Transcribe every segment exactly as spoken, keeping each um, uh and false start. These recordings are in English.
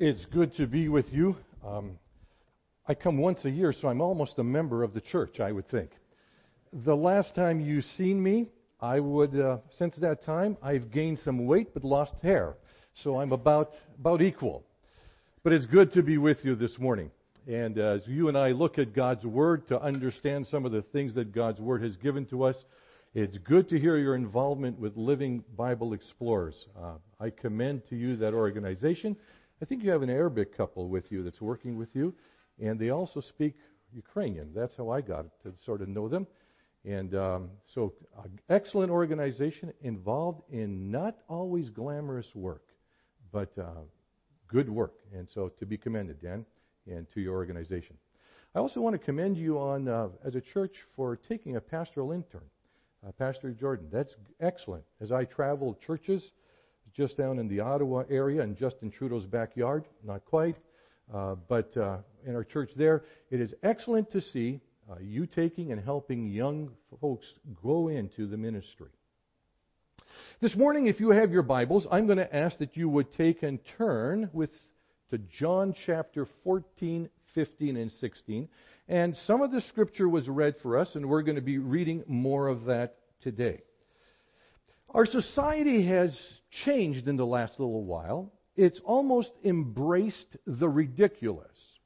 It's good to be with you. Um, I come once a year, so I'm almost a member of the church, I would think. The last time you seen me, I would, uh, since that time, I've gained some weight but lost hair. So I'm about, about equal. But it's good to be with you this morning. And uh, as you and I look at God's Word to understand some of the things that God's Word has given to us, it's good to hear your involvement with Living Bible Explorers. Uh, I commend to you that organization. I think you have an Arabic couple with you that's working with you, and they also speak Ukrainian. That's how I got to sort of know them. And um, so, uh, excellent organization involved in not always glamorous work, but uh, good work. And so, to be commended, Dan, and to your organization. I also want to commend you on, uh, as a church, for taking a pastoral intern, uh, Pastor Jordan. That's excellent. As I travel churches, just down in the Ottawa area in Justin Trudeau's backyard, not quite, uh, but uh, in our church there, it is excellent to see uh, you taking and helping young folks go into the ministry. This morning, if you have your Bibles, I'm going to ask that you would take and turn with to John chapter fourteen, fifteen, and sixteen. And some of the scripture was read for us, and we're going to be reading more of that today. Our society has changed in the last little while. It's almost embraced the ridiculous.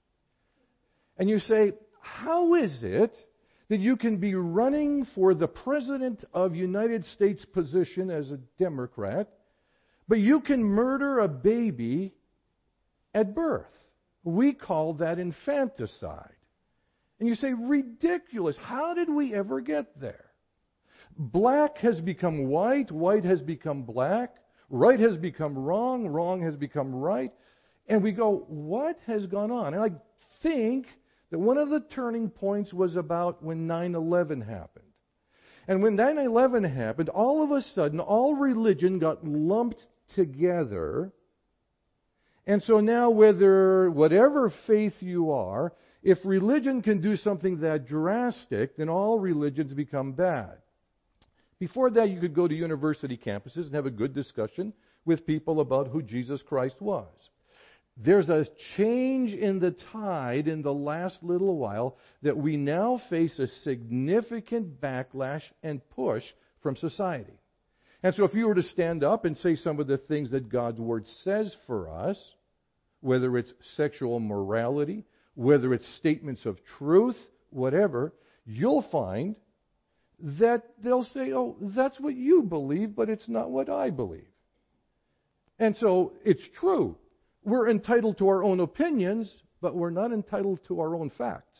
And you say, how is it that you can be running for the President of United States position as a Democrat, but you can murder a baby at birth? We call that infanticide. And you say, ridiculous. How did we ever get there? Black has become white, white has become black, right has become wrong, wrong has become right. And we go, what has gone on? And I think that one of the turning points was about when nine eleven happened. And when nine eleven happened, all of a sudden, all religion got lumped together. And so now, whether, whatever faith you are, if religion can do something that drastic, then all religions become bad. Before that, you could go to university campuses and have a good discussion with people about who Jesus Christ was. There's a change in the tide in the last little while that we now face a significant backlash and push from society. And so if you were to stand up and say some of the things that God's Word says for us, whether it's sexual morality, whether it's statements of truth, whatever, you'll find that they'll say, oh, that's what you believe, but it's not what I believe. And so it's true. We're entitled to our own opinions, but we're not entitled to our own facts.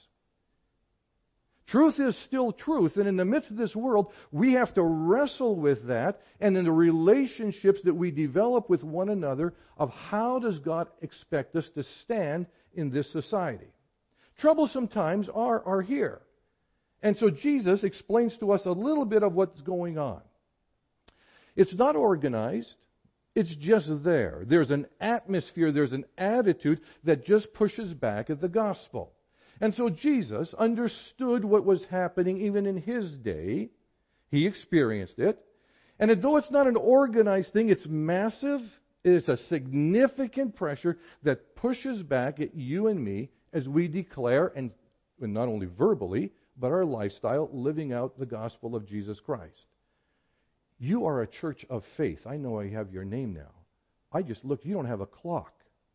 Truth is still truth, and in the midst of this world, we have to wrestle with that and in the relationships that we develop with one another of how does God expect us to stand in this society. Troublesome times are, are here. And so Jesus explains to us a little bit of what's going on. It's not organized. It's just there. There's an atmosphere, there's an attitude that just pushes back at the gospel. And so Jesus understood what was happening even in His day. He experienced it. And though it's not an organized thing, it's massive. It's a significant pressure that pushes back at you and me as we declare, and not only verbally, but our lifestyle, living out the gospel of Jesus Christ. You are a church of faith. I know I have your name now. I just looked. You don't have a clock.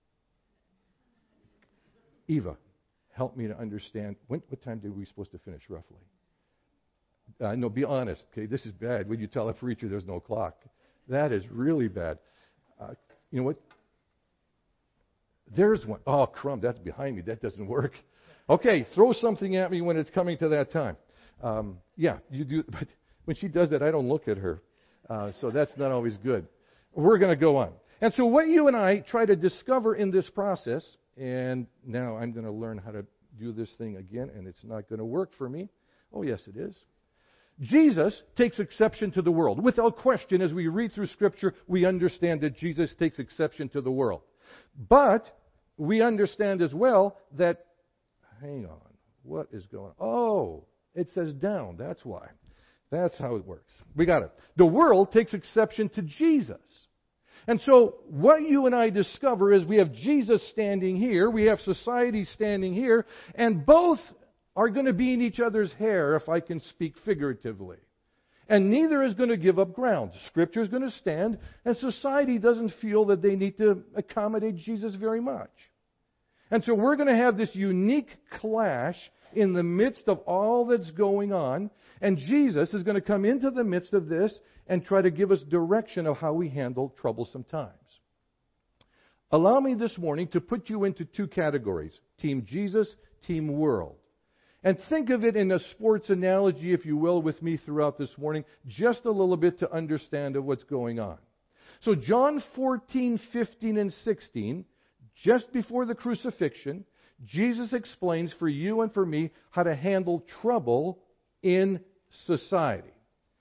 Eva, help me to understand. When, what time did we supposed to finish, roughly? Uh, no, be honest. Okay, this is bad. When you tell a preacher there's no clock, that is really bad. Uh, you know what? There's one. Oh, crumb, that's behind me. That doesn't work. Okay, throw something at me when it's coming to that time. Um, yeah, you do. But when she does that, I don't look at her. Uh, so that's not always good. We're going to go on. And so what you and I try to discover in this process, and now I'm going to learn how to do this thing again, and it's not going to work for me. Oh, yes, it is. Jesus takes exception to the world. Without question, as we read through Scripture, we understand that Jesus takes exception to the world. But we understand as well that, hang on, what is going on? Oh, it says down, that's why. That's how it works. We got it. The world takes exception to Jesus. And so what you and I discover is we have Jesus standing here, we have society standing here, and both are going to be in each other's hair, if I can speak figuratively. And neither is going to give up ground. Scripture is going to stand, and society doesn't feel that they need to accommodate Jesus very much. And so we're going to have this unique clash in the midst of all that's going on, and Jesus is going to come into the midst of this and try to give us direction of how we handle troublesome times. Allow me this morning to put you into two categories: Team Jesus, Team World. And think of it in a sports analogy, if you will, with me throughout this morning, just a little bit to understand of what's going on. So John fourteen, fifteen, and sixteen, just before the crucifixion, Jesus explains for you and for me how to handle trouble in society.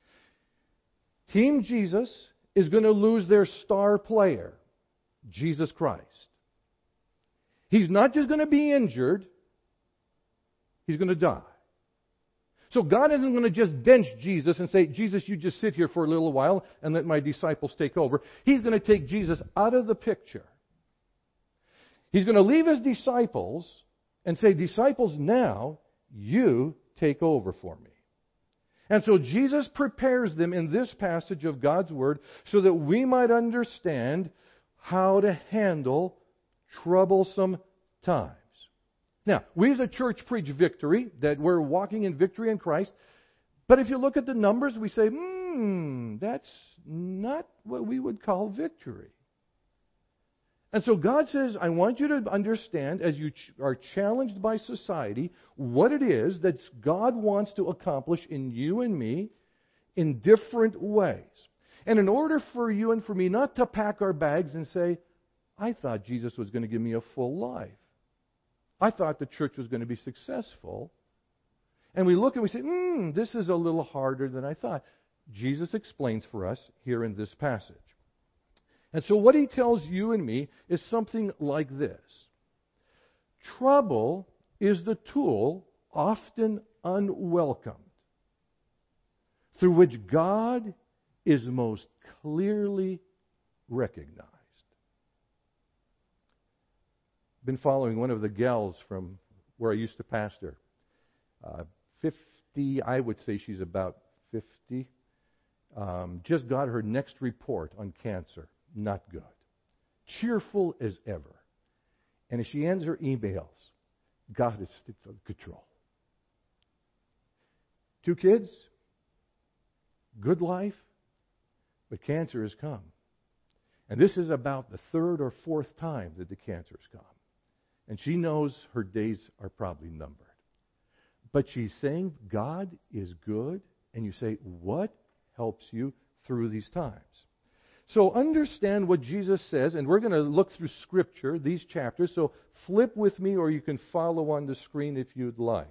Team Jesus is going to lose their star player, Jesus Christ. He's not just going to be injured, He's going to die. So God isn't going to just bench Jesus and say, Jesus, you just sit here for a little while and let my disciples take over. He's going to take Jesus out of the picture. He's going to leave His disciples and say, disciples, now you take over for me. And so Jesus prepares them in this passage of God's Word so that we might understand how to handle troublesome times. Now, we as a church preach victory, that we're walking in victory in Christ. But if you look at the numbers, we say, hmm, that's not what we would call victory. And so God says, I want you to understand, as you ch- are challenged by society, what it is that God wants to accomplish in you and me in different ways. And in order for you and for me not to pack our bags and say, I thought Jesus was going to give me a full life. I thought the church was going to be successful. And we look and we say, hmm, this is a little harder than I thought. Jesus explains for us here in this passage. And so what He tells you and me is something like this. Trouble is the tool, often unwelcomed, through which God is most clearly recognized. Been following one of the gals from where I used to pastor. Uh, fifty, I would say she's about fifty. Um, just got her next report on cancer. Not good. Cheerful as ever. And as she ends her emails, God is still in control. Two kids, good life, but cancer has come. And this is about the third or fourth time that the cancer has come. And she knows her days are probably numbered. But she's saying God is good. And you say, what helps you through these times? So understand what Jesus says, and we're going to look through Scripture, these chapters. So flip with me, or you can follow on the screen if you'd like.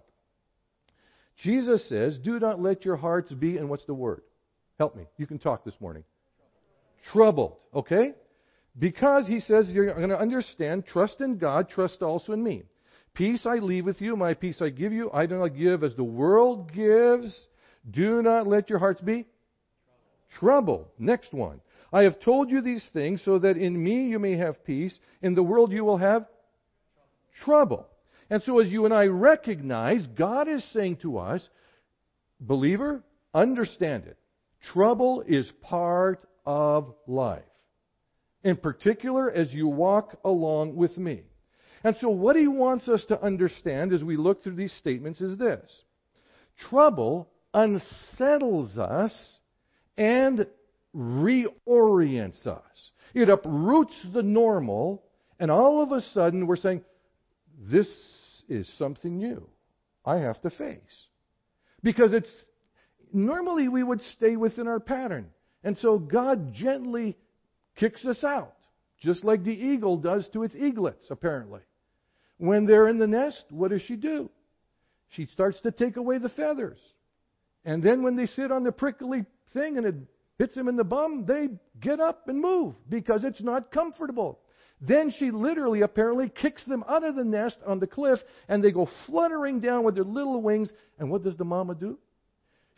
Jesus says, do not let your hearts be, and what's the word? Help me. You can talk this morning. Troubled. Okay? Because He says you're going to understand, trust in God, trust also in me. Peace I leave with you, my peace I give you. I do not give as the world gives. Do not let your hearts be troubled. Next one. I have told you these things so that in me you may have peace. In the world you will have trouble. And so as you and I recognize, God is saying to us, believer, understand it. Trouble is part of life. In particular, as you walk along with me. And so what He wants us to understand as we look through these statements is this. Trouble unsettles us and reorients us. It uproots the normal, and all of a sudden we're saying, this is something new I have to face. Because it's normally we would stay within our pattern. And so God gently kicks us out, just like the eagle does to its eaglets, apparently. When they're in the nest, what does she do? She starts to take away the feathers. And then when they sit on the prickly thing and it hits them in the bum, they get up and move because it's not comfortable. Then she literally, apparently, kicks them out of the nest on the cliff, and they go fluttering down with their little wings. And what does the mama do?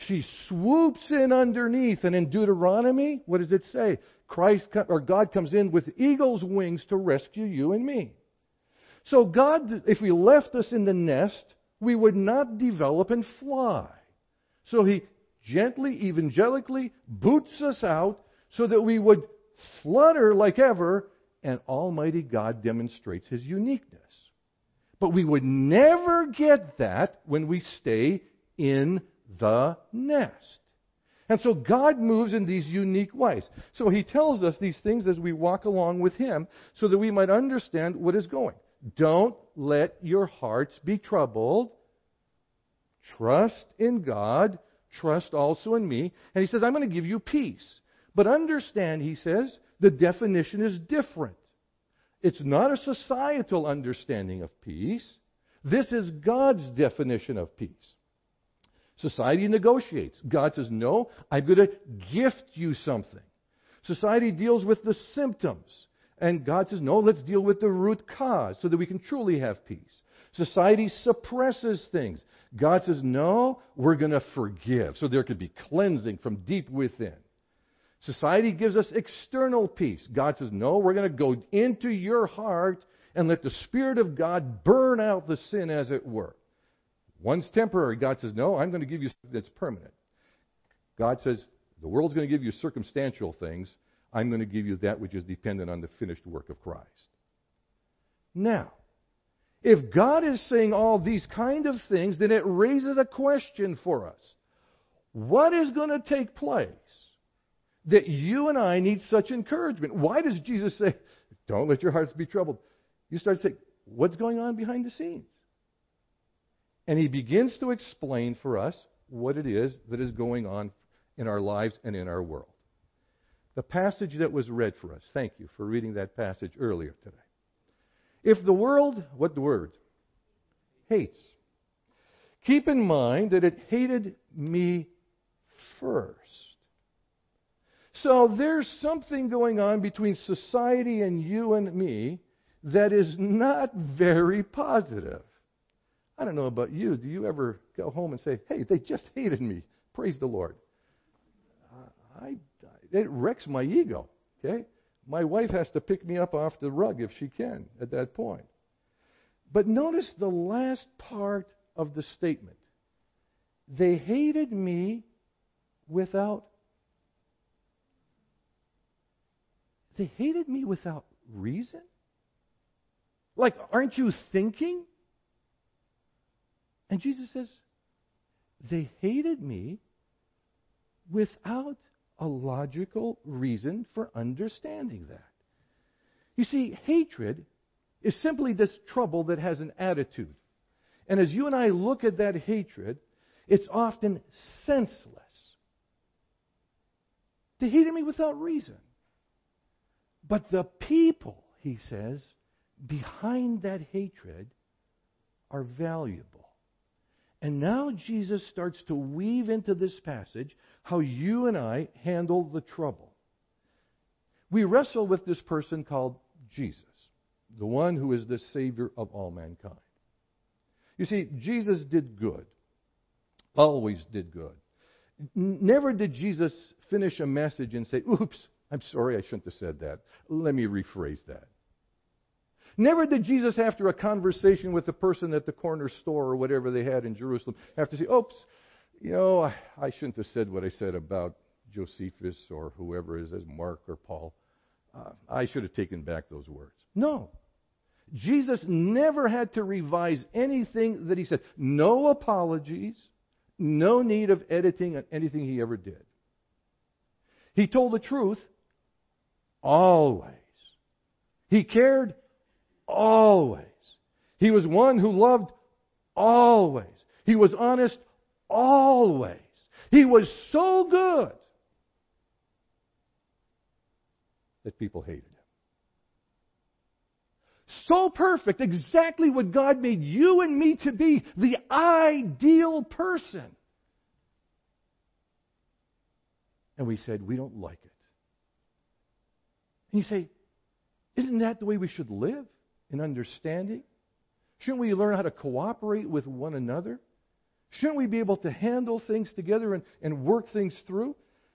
She swoops in underneath, and in Deuteronomy, what does it say? Christ or God comes in with eagle's wings to rescue you and me. So God, if we left us in the nest, we would not develop and fly. So He gently, evangelically boots us out so that we would flutter like ever, and Almighty God demonstrates His uniqueness. But we would never get that when we stay in the nest. And so God moves in these unique ways. So He tells us these things as we walk along with Him so that we might understand what is going. Don't let your hearts be troubled. Trust in God. Trust also in me. And He says, I'm going to give you peace. But understand, He says, the definition is different. It's not a societal understanding of peace. This is God's definition of peace. Society negotiates. God says, no, I'm going to gift you something. Society deals with the symptoms. And God says, no, let's deal with the root cause so that we can truly have peace. Society suppresses things. God says, no, we're going to forgive so there could be cleansing from deep within. Society gives us external peace. God says, no, we're going to go into your heart and let the Spirit of God burn out the sin, as it were. One's temporary. God says, no, I'm going to give you something that's permanent. God says, the world's going to give you circumstantial things. I'm going to give you that which is dependent on the finished work of Christ. Now, if God is saying all these kind of things, then it raises a question for us. What is going to take place that you and I need such encouragement? Why does Jesus say, don't let your hearts be troubled? You start to say, what's going on behind the scenes? And He begins to explain for us what it is that is going on in our lives and in our world. The passage that was read for us, thank you for reading that passage earlier today. If the world, what the word? Hates. Keep in mind that it hated me first. So there's something going on between society and you and me that is not very positive. I don't know about you. Do you ever go home and say, hey, they just hated me. Praise the Lord. Uh, I, it wrecks my ego. Okay? My wife has to pick me up off the rug if she can at that point. But notice the last part of the statement. They hated me without They hated me without reason? Like, aren't you thinking? And Jesus says, they hated me without a logical reason for understanding that. You see, hatred is simply this trouble that has an attitude. And as you and I look at that hatred, it's often senseless. They hated me without reason. But the people, he says, behind that hatred are valuable. And now Jesus starts to weave into this passage how you and I handle the trouble. We wrestle with this person called Jesus, the one who is the Savior of all mankind. You see, Jesus did good. Always did good. Never did Jesus finish a message and say, oops, I'm sorry, I shouldn't have said that. Let me rephrase that. Never did Jesus, after a conversation with the person at the corner store or whatever they had in Jerusalem, have to say, oops, you know, I, I shouldn't have said what I said about Josephus or whoever it is, as Mark or Paul. Uh, I should have taken back those words. No. Jesus never had to revise anything that he said. No apologies, no need of editing on anything he ever did. He told the truth always. He cared always. He was one who loved always. He was honest always. He was so good that people hated him. So perfect, exactly what God made you and me to be, the ideal person. And we said, we don't like it. And you say, isn't that the way we should live in understanding? Shouldn't we learn how to cooperate with one another? Shouldn't we be able to handle things together and, and work things through?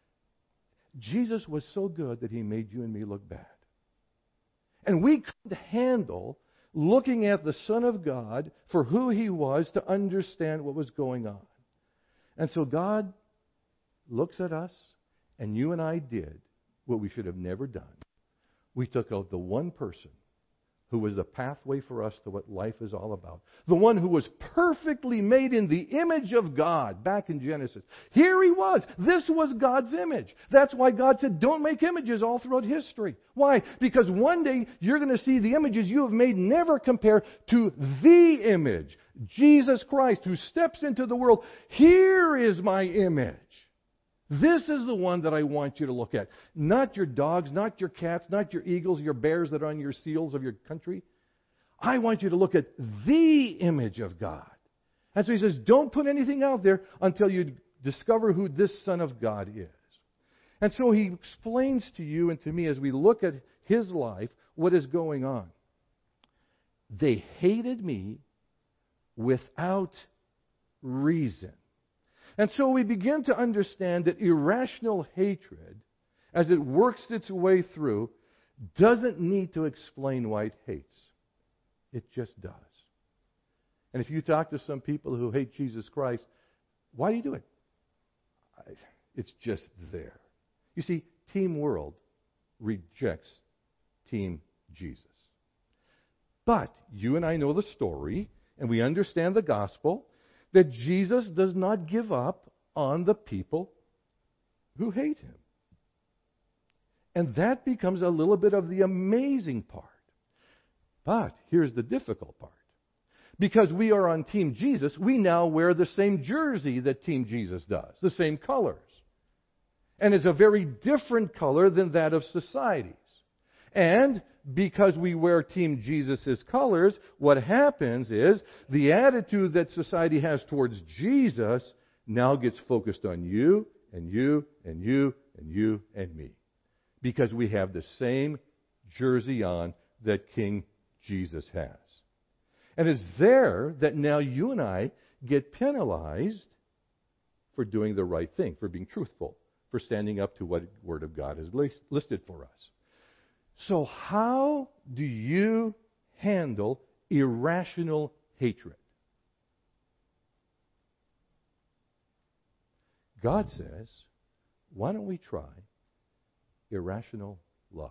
Jesus was so good that He made you and me look bad. And we couldn't handle looking at the Son of God for who He was to understand what was going on. And so God looks at us, and you and I did what we should have never done. We took out the one person who was the pathway for us to what life is all about. The one who was perfectly made in the image of God back in Genesis. Here He was. This was God's image. That's why God said, don't make images all throughout history. Why? Because one day you're going to see the images you have made never compare to the image, Jesus Christ, who steps into the world. Here is my image. This is the one that I want you to look at. Not your dogs, not your cats, not your eagles, your bears that are on your seals of your country. I want you to look at the image of God. And so He says, don't put anything out there until you discover who this Son of God is. And so He explains to you and to me as we look at His life what is going on. They hated me without reason. And so we begin to understand that irrational hatred, as it works its way through, doesn't need to explain why it hates. It just does. And if you talk to some people who hate Jesus Christ, why do you do it? It's just there. You see, Team World rejects Team Jesus. But you and I know the story, and we understand the gospel, that Jesus does not give up on the people who hate Him. And that becomes a little bit of the amazing part. But here's the difficult part. Because we are on Team Jesus, we now wear the same jersey that Team Jesus does, the same colors. And it's a very different color than that of society's. And because we wear Team Jesus' colors, what happens is the attitude that society has towards Jesus now gets focused on you and you and you and you and me. Because we have the same jersey on that King Jesus has. And it's there that now you and I get penalized for doing the right thing, for being truthful, for standing up to what the Word of God has listed for us. So how do you handle irrational hatred? God says, why don't we try irrational love?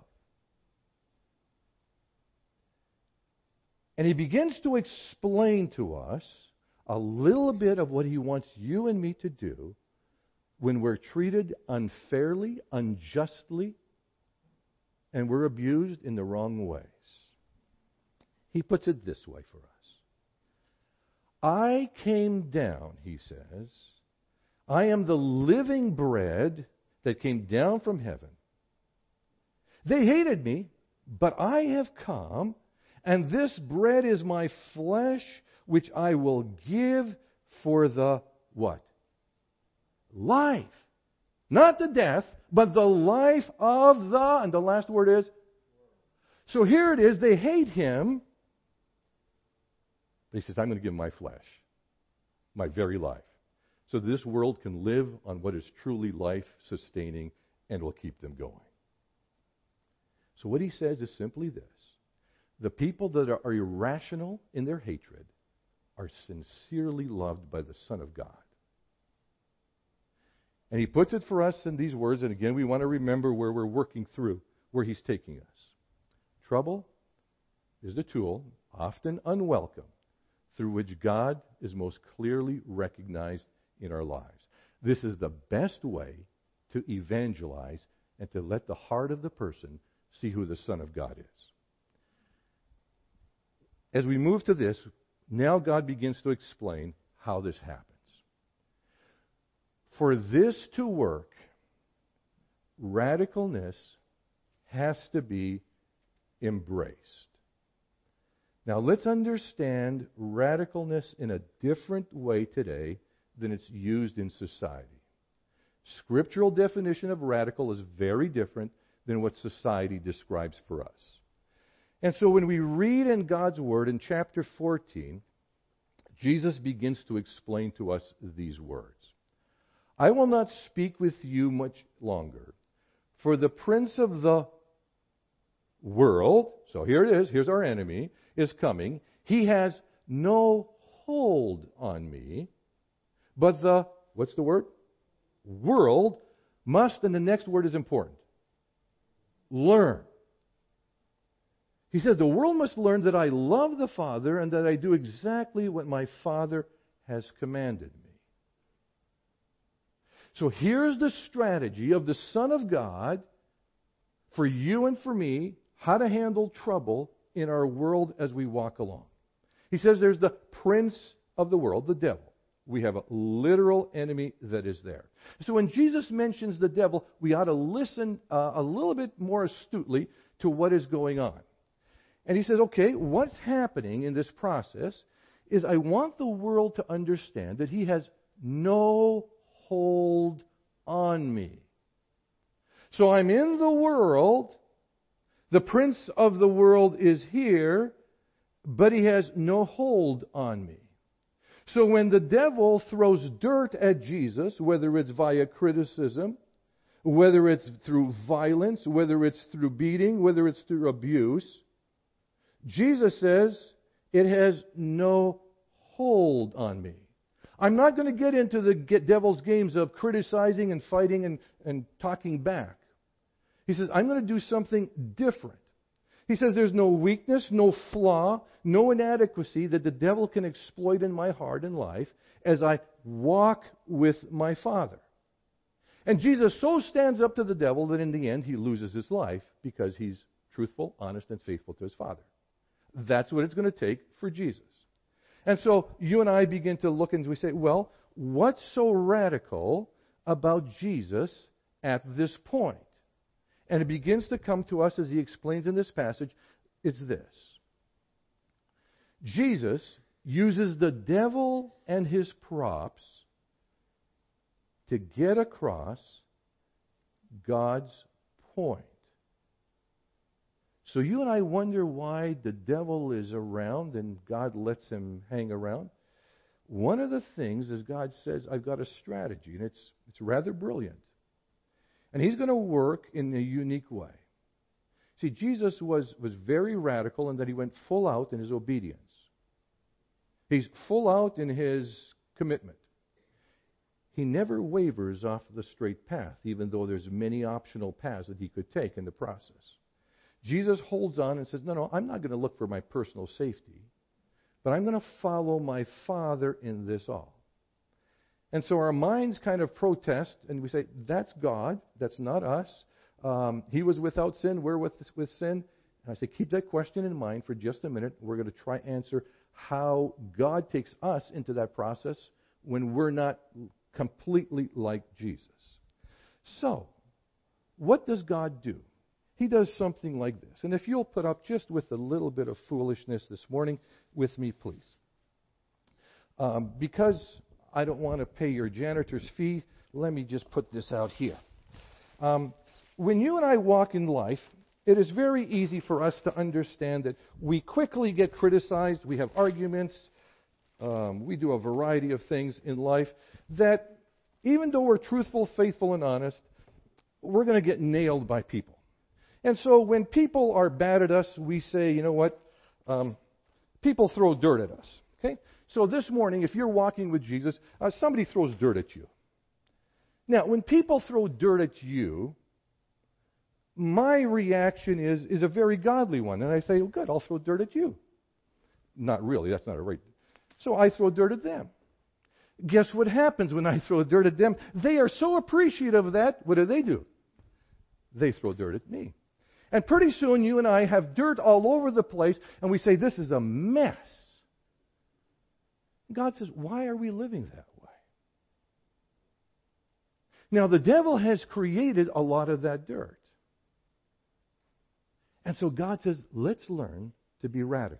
And He begins to explain to us a little bit of what He wants you and me to do when we're treated unfairly, unjustly, and we're abused in the wrong ways. He puts it this way for us. I came down, He says. I am the living bread that came down from heaven. They hated me, but I have come, and this bread is my flesh, which I will give for the what? Life. Not the death, but the life of the, and the last word is, so here it is, they hate Him. But He says, I'm going to give my flesh, my very life, so this world can live on what is truly life-sustaining and will keep them going. So what He says is simply this. The people that are irrational in their hatred are sincerely loved by the Son of God. And He puts it for us in these words, and again, we want to remember where we're working through, where He's taking us. Trouble is the tool, often unwelcome, through which God is most clearly recognized in our lives. This is the best way to evangelize and to let the heart of the person see who the Son of God is. As we move to this, now God begins to explain how this happens. For this to work, radicalness has to be embraced. Now let's understand radicalness in a different way today than it's used in society. Scriptural definition of radical is very different than what society describes for us. And so when we read in God's Word in chapter fourteen, Jesus begins to explain to us these words. I will not speak with you much longer, for the prince of the world, so here it is, here's our enemy, is coming. He has no hold on me, but the, what's the word? World must, and the next word is important, learn. He said, the world must learn that I love the Father and that I do exactly what my Father has commanded me. So here's the strategy of the Son of God for you and for me, how to handle trouble in our world as we walk along. He says there's the prince of the world, the devil. We have a literal enemy that is there. So when Jesus mentions the devil, we ought to listen uh, a little bit more astutely to what is going on. And he says, okay, what's happening in this process is I want the world to understand that he has no hold on me. So I'm in the world, the prince of the world is here, but he has no hold on me. So when the devil throws dirt at Jesus, whether it's via criticism, whether it's through violence, whether it's through beating, whether it's through abuse, Jesus says, it has no hold on me. I'm not going to get into the devil's games of criticizing and fighting and, and talking back. He says, I'm going to do something different. He says there's no weakness, no flaw, no inadequacy that the devil can exploit in my heart and life as I walk with my Father. And Jesus so stands up to the devil that in the end he loses his life because he's truthful, honest, and faithful to his Father. That's what it's going to take for Jesus. And so you and I begin to look and we say, well, what's so radical about Jesus at this point? And it begins to come to us as he explains in this passage. It's this. Jesus uses the devil and his props to get across God's point. So you and I wonder why the devil is around and God lets him hang around. One of the things is God says, I've got a strategy, and it's it's rather brilliant. And he's going to work in a unique way. See, Jesus was, was very radical in that he went full out in his obedience. He's full out in his commitment. He never wavers off the straight path, even though there's many optional paths that he could take in the process. Jesus holds on and says, no, no, I'm not going to look for my personal safety, but I'm going to follow my Father in this all. And so our minds kind of protest, and we say, that's God, that's not us. Um, he was without sin, we're with, with sin. And I say, keep that question in mind for just a minute. We're going to try and answer how God takes us into that process when we're not completely like Jesus. So, what does God do? He does something like this. And if you'll put up just with a little bit of foolishness this morning with me, please. Um, because I don't want to pay your janitor's fee, let me just put this out here. Um, when you and I walk in life, it is very easy for us to understand that we quickly get criticized, we have arguments, um, we do a variety of things in life that even though we're truthful, faithful, and honest, we're going to get nailed by people. And so when people are bad at us, we say, you know what, um, people throw dirt at us. Okay? So this morning, if you're walking with Jesus, uh, somebody throws dirt at you. Now, when people throw dirt at you, my reaction is is a very godly one. And I say, well, good, I'll throw dirt at you. Not really, that's not a right. So I throw dirt at them. Guess what happens when I throw dirt at them? They are so appreciative of that, what do they do? They throw dirt at me. And pretty soon you and I have dirt all over the place, and we say, this is a mess. God says, why are we living that way? Now, the devil has created a lot of that dirt. And so God says, let's learn to be radical.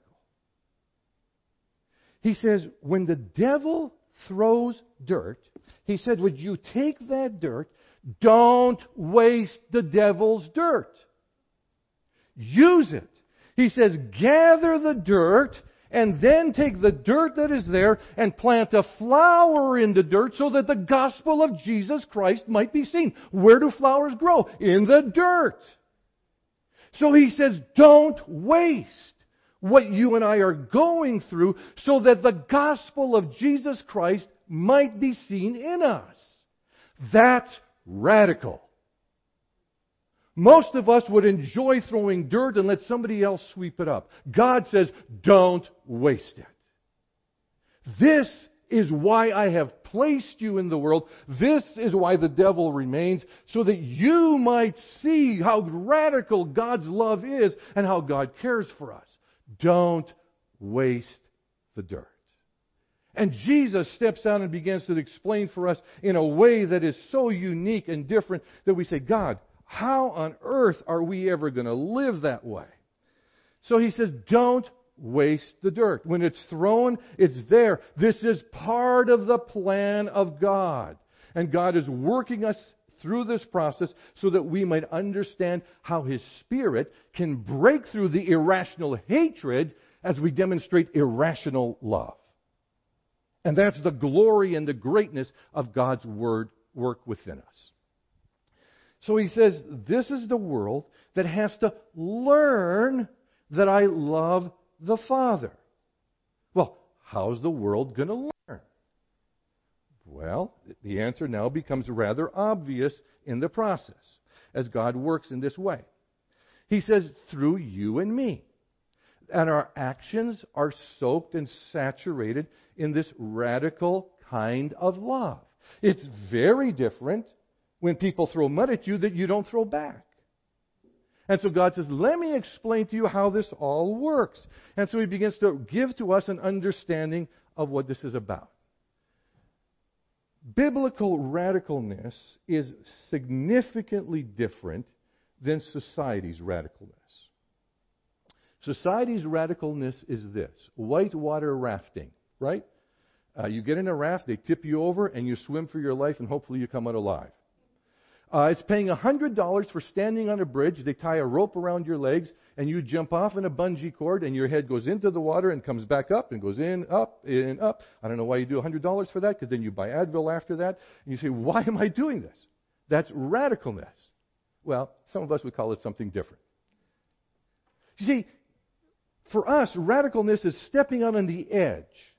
He says, when the devil throws dirt, he said, would you take that dirt? Don't waste the devil's dirt. Use it. He says, gather the dirt and then take the dirt that is there and plant a flower in the dirt so that the gospel of Jesus Christ might be seen. Where do flowers grow? In the dirt. So he says, don't waste what you and I are going through so that the gospel of Jesus Christ might be seen in us. That's radical. Most of us would enjoy throwing dirt and let somebody else sweep it up. God says, don't waste it. This is why I have placed you in the world. This is why the devil remains, so that you might see how radical God's love is and how God cares for us. Don't waste the dirt. And Jesus steps out and begins to explain for us in a way that is so unique and different that we say, God, how on earth are we ever going to live that way? So he says, don't waste the dirt. When it's thrown, it's there. This is part of the plan of God. And God is working us through this process so that we might understand how His Spirit can break through the irrational hatred as we demonstrate irrational love. And that's the glory and the greatness of God's Word work within us. So he says, this is the world that has to learn that I love the Father. Well, how's the world going to learn? Well, the answer now becomes rather obvious in the process as God works in this way. He says, through you and me. And our actions are soaked and saturated in this radical kind of love. It's very different when people throw mud at you that you don't throw back. And so God says, let me explain to you how this all works. And so He begins to give to us an understanding of what this is about. Biblical radicalness is significantly different than society's radicalness. Society's radicalness is this: whitewater rafting, right? Uh, you get in a raft, they tip you over, and you swim for your life, and hopefully you come out alive. Uh, it's paying one hundred dollars for standing on a bridge. They tie a rope around your legs, and you jump off in a bungee cord, and your head goes into the water and comes back up and goes in, up, in, up. I don't know why you do one hundred dollars for that, because then you buy Advil after that, and you say, why am I doing this? That's radicalness. Well, some of us would call it something different. You see, for us, radicalness is stepping out on the edge.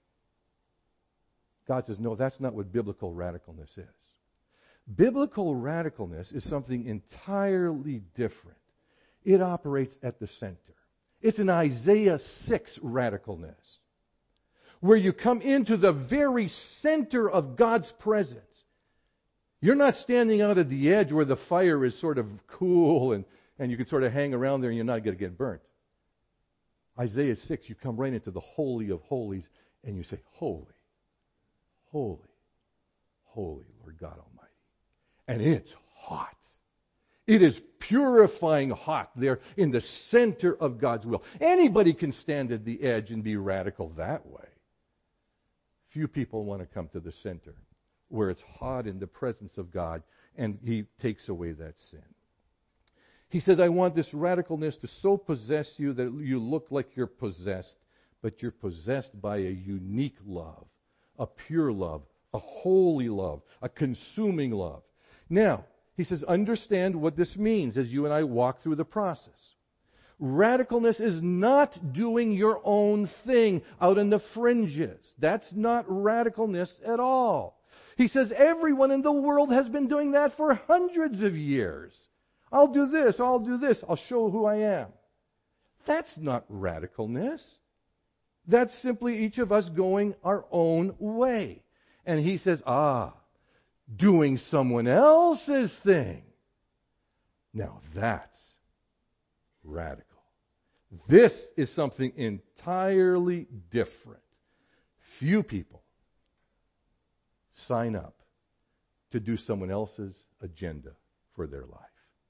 God says, no, that's not what biblical radicalness is. Biblical radicalness is something entirely different. It operates at the center. It's an Isaiah six radicalness, where you come into the very center of God's presence. You're not standing out at the edge where the fire is sort of cool and, and you can sort of hang around there and you're not going to get burnt. Isaiah six, you come right into the Holy of Holies and you say, holy, holy, holy Lord God Almighty. And it's hot. It is purifying hot there in the center of God's will. Anybody can stand at the edge and be radical that way. Few people want to come to the center where it's hot in the presence of God and He takes away that sin. He says, I want this radicalness to so possess you that you look like you're possessed, but you're possessed by a unique love, a pure love, a holy love, a consuming love. Now, he says, understand what this means as you and I walk through the process. Radicalness is not doing your own thing out in the fringes. That's not radicalness at all. He says, everyone in the world has been doing that for hundreds of years. I'll do this, I'll do this, I'll show who I am. That's not radicalness. That's simply each of us going our own way. And he says, ah, doing someone else's thing. Now that's radical. This is something entirely different. Few people sign up to do someone else's agenda for their life.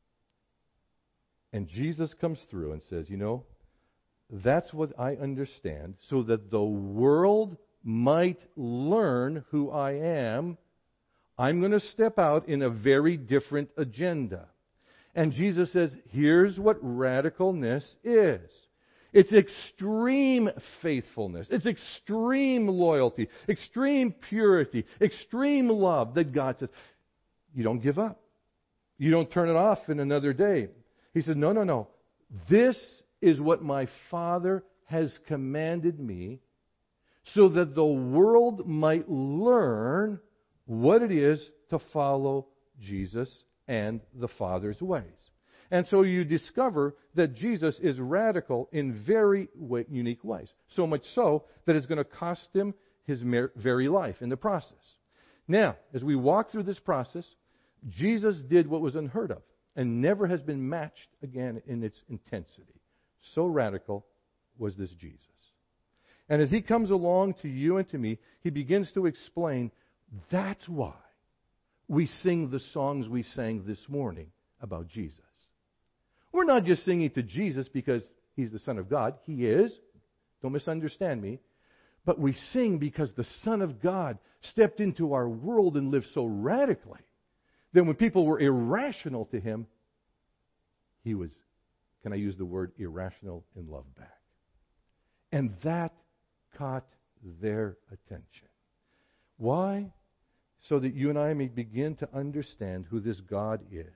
And Jesus comes through and says, you know, that's what I understand, so that the world might learn who I am. I'm going to step out in a very different agenda. And Jesus says, here's what radicalness is. It's extreme faithfulness. It's extreme loyalty, extreme purity, extreme love that God says, you don't give up. You don't turn it off in another day. He said, no, no, no. This is what my Father has commanded me so that the world might learn what it is to follow Jesus and the Father's ways. And so you discover that Jesus is radical in very way, unique ways. So much so that it's going to cost him his mer- very life in the process. Now, as we walk through this process, Jesus did what was unheard of and never has been matched again in its intensity. So radical was this Jesus. And as he comes along to you and to me, he begins to explain that's why we sing the songs we sang this morning about Jesus. We're not just singing to Jesus because he's the Son of God. He is. Don't misunderstand me. But we sing because the Son of God stepped into our world and lived so radically that when people were irrational to him, he was, can I use the word irrational in love back? And that caught their attention. Why? So that you and I may begin to understand who this God is.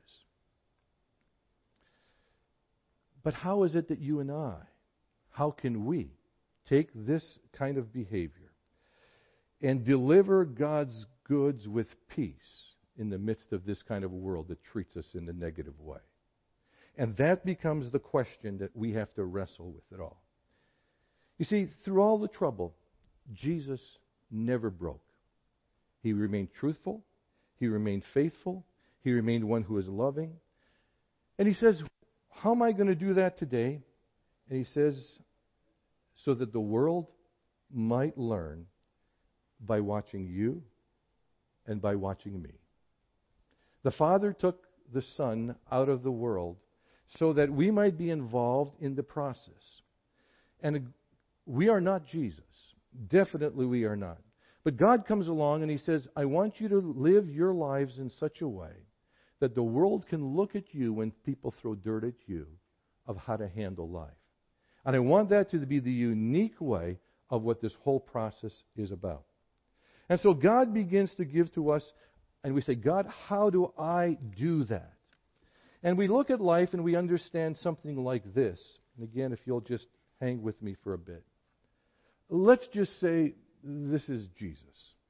But how is it that you and I, how can we take this kind of behavior and deliver God's goods with peace in the midst of this kind of world that treats us in a negative way? And that becomes the question that we have to wrestle with it all. You see, through all the trouble, Jesus never broke. He remained truthful. He remained faithful. He remained one who is loving. And he says, how am I going to do that today? And he says, so that the world might learn by watching you and by watching me. The Father took the Son out of the world so that we might be involved in the process. And we are not Jesus. Definitely we are not. But God comes along and he says, I want you to live your lives in such a way that the world can look at you when people throw dirt at you of how to handle life. And I want that to be the unique way of what this whole process is about. And so God begins to give to us, and we say, God, how do I do that? And we look at life and we understand something like this. And again, if you'll just hang with me for a bit. Let's just say this is Jesus.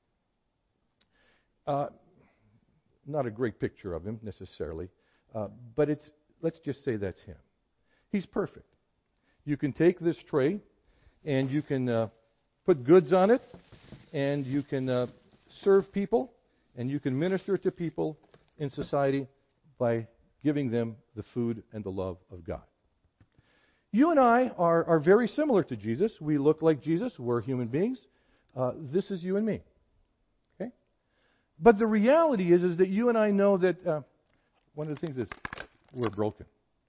Uh, not a great picture of him necessarily, uh, but it's let's just say that's him. He's perfect. You can take this tray and you can uh, put goods on it, and you can uh, serve people, and you can minister to people in society by giving them the food and the love of God. You and I are, are very similar to Jesus. We look like Jesus. We're human beings. Uh, this is you and me. Okay? But the reality is, is that you and I know that uh, one of the things is we're broken.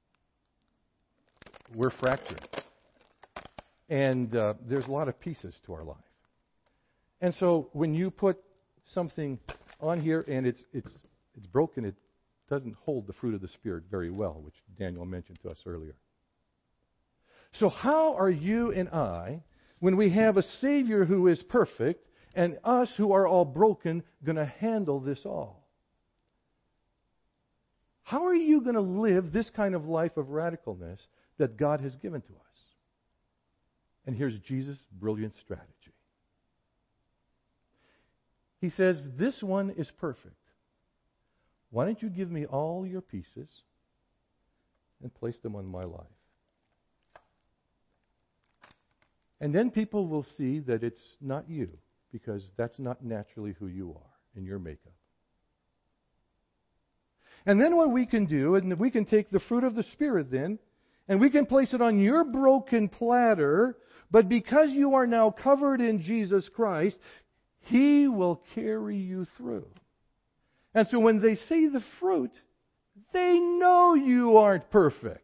We're fractured. And uh, there's a lot of pieces to our life. And so when you put something on here and it's it's it's broken, it doesn't hold the fruit of the Spirit very well, which Daniel mentioned to us earlier. So how are you and I, when we have a Savior who is perfect, and us who are all broken, going to handle this all? How are you going to live this kind of life of radicalness that God has given to us? And here's Jesus' brilliant strategy. He says, this one is perfect. Why don't you give me all your pieces and place them on my life? And then people will see that it's not you, because that's not naturally who you are in your makeup. And then what we can do, and we can take the fruit of the Spirit then, and we can place it on your broken platter, but because you are now covered in Jesus Christ, He will carry you through. And so when they see the fruit, they know you aren't perfect.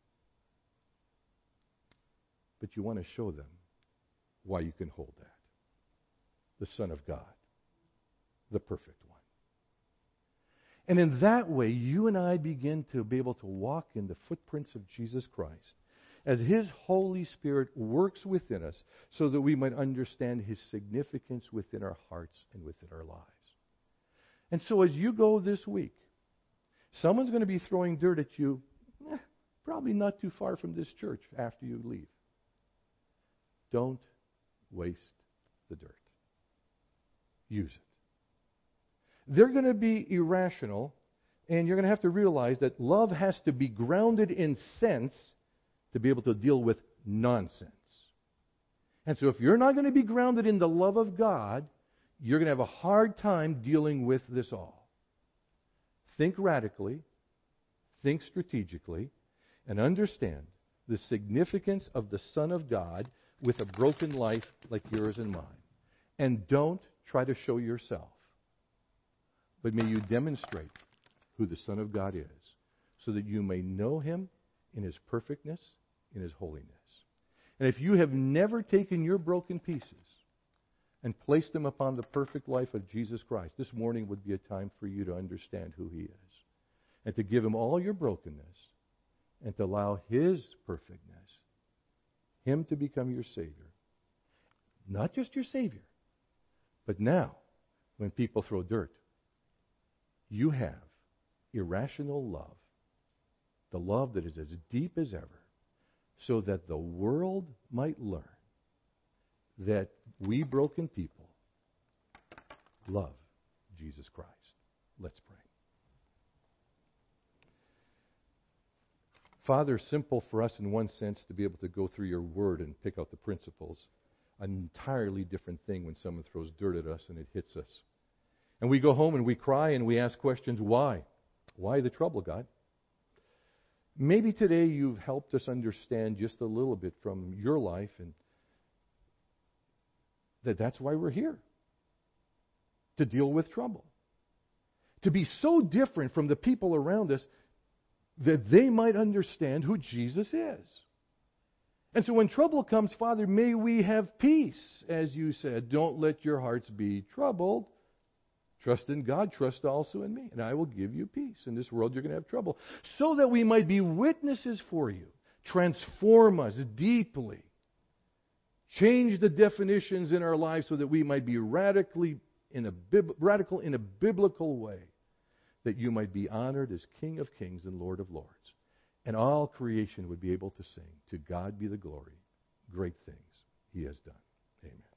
But you want to show them why you can hold that. The Son of God, the perfect one. And in that way, you and I begin to be able to walk in the footprints of Jesus Christ. as His Holy Spirit works within us so that we might understand His significance within our hearts and within our lives. And so as you go this week, someone's going to be throwing dirt at you, eh, probably not too far from this church after you leave. Don't waste the dirt. Use it. They're going to be irrational, and you're going to have to realize that love has to be grounded in sense to be able to deal with nonsense. And so if you're not going to be grounded in the love of God, you're going to have a hard time dealing with this all. Think radically, think strategically, and understand the significance of the Son of God with a broken life like yours and mine. And don't try to show yourself, but may you demonstrate who the Son of God is, so that you may know Him in His perfectness, in His holiness. And if you have never taken your broken pieces and placed them upon the perfect life of Jesus Christ, this morning would be a time for you to understand who He is, and to give Him all your brokenness, and to allow His perfectness, Him to become your Savior. Not just your Savior, but now, when people throw dirt, you have irrational love, the love that is as deep as ever, so that the world might learn that we broken people love Jesus Christ. Let's pray. Father, simple for us in one sense to be able to go through your word and pick out the principles. An entirely different thing when someone throws dirt at us and it hits us. And we go home and we cry and we ask questions, why? Why the trouble, God? Maybe today you've helped us understand just a little bit from your life, and that that's why we're here. To deal with trouble. To be so different from the people around us that they might understand who Jesus is. And so when trouble comes, Father, may we have peace. As you said, don't let your hearts be troubled. Trust in God, trust also in me, and I will give you peace. In this world you're going to have trouble. So that we might be witnesses for you. Transform us deeply. Change the definitions in our lives so that we might be radically in a bib- radical in a biblical way. That you might be honored as King of Kings and Lord of Lords. And all creation would be able to sing, to God be the glory, great things He has done. Amen.